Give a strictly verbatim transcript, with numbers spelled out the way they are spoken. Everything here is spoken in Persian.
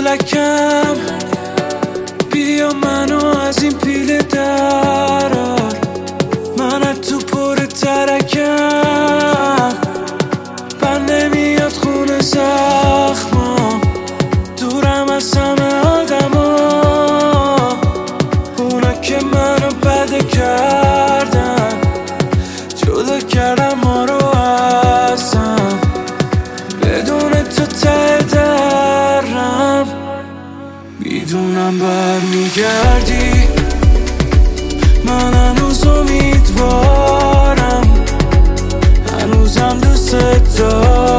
پولکم بیا منو از این پیله درار، من از تو پر ترکم، بند نمیاد خونه زخمام، دورم از همه آدما، اونا که منو بده کردن، جدا کردم ما رو ازم، بدون تو ته درم، میدونم برمیگردی، من هنوز امیدوارم، هنوزم دوست دارم.